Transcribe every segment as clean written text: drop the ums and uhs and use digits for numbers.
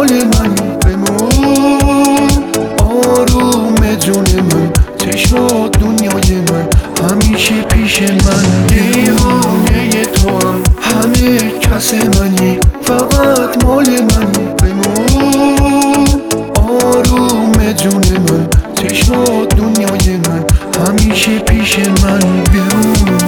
مال منی بمون آروم جون من چشمات دنیای من همیشه پیش من دیوانه تو هم همه کس منی فقط مال منی بمون آروم جون من چشمات دنیای من همیشه پیش من بمون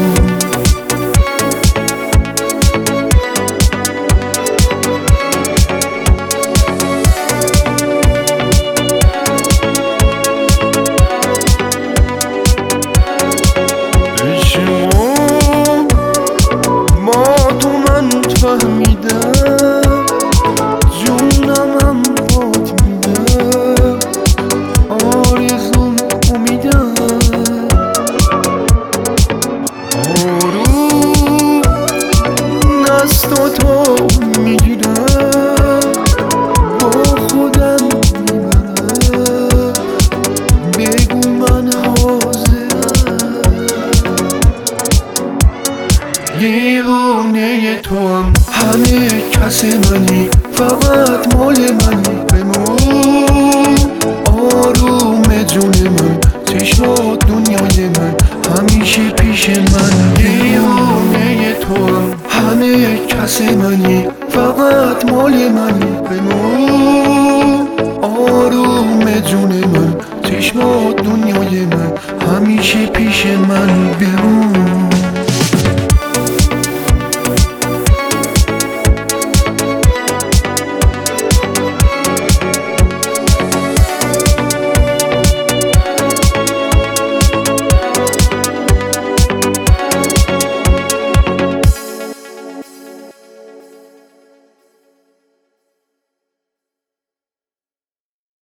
فهمیدم جونم بات میدم آرزوم امیدم آروم دست تو میگیرم با خودم میبرم بگو من حاضرم دیوانه تو هم همه کس منی فقط مال منی بمون آروم جون من چشمات دنیای من همیشه پیش من دیوانه تو هم همه کس منی فقط مال منی بمون آروم جون من چشمات دنیای من همیشه پیش من بمون